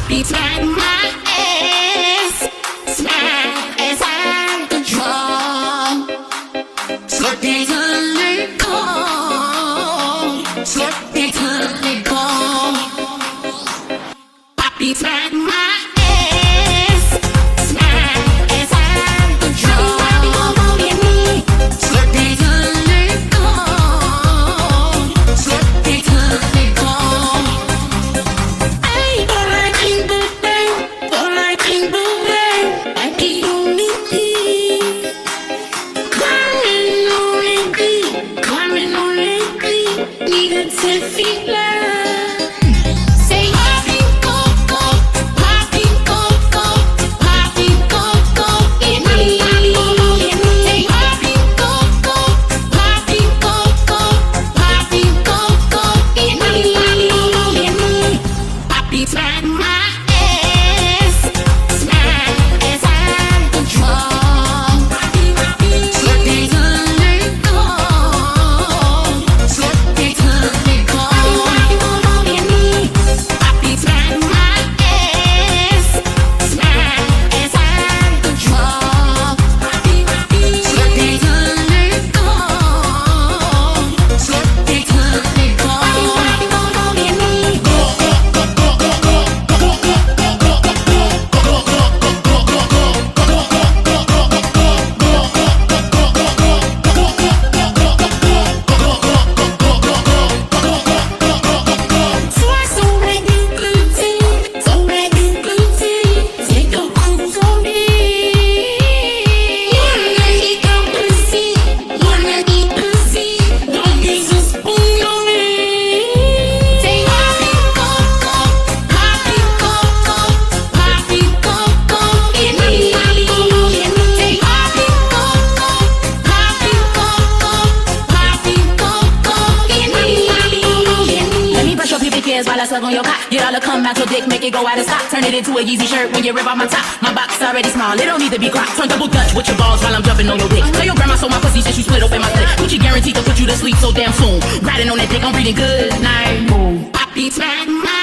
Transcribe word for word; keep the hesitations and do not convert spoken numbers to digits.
Poppy smack my ass, smack as out the drum. Slut they till it cold, slut they till it cold. Poppy smack my ass, smack as out the drum. Slut they till it cold, slut they till it cold. Ay, all I can do, babe, all I can do, babe, I keep on me. Climbing on it, deep, climbing on it, deep, need a ten feet love. Say poppy go go, poppy go go, poppy go go, get me. Say poppy go go, poppy go go, poppy go go, get me. Poppy smack my ass, smack as out the drum. Slut they till it cold, slut they till it cold. Poppy smack my ass, smack as out the drum. Slut they till it cold, slut they till it cold. Sois son règle gluten, son règle gluten, c'est ton consommé. Wanna eat the pussy, wanna eat pussy, don't use a spoon on me. Say poppy go go, poppy go go, poppy go go, get me. Say poppy go go, poppy go go, poppy go go, get me. Let me brush your pubic hairs while I suck on your cock. Get all the cum out your dick, make it go out of stock. Turn it into a Yeezy shirt when you rip off my top. My box already small, it don't need to be cropped. Turn double dutch with your balls while I'm jumping on your dick. Tell your grandma so my pussy since you split open my clit. Gucci guaranteed to put you to sleep so damn soon. Riding on that dick, I'm breathing good night. Ooh. Poppy smack my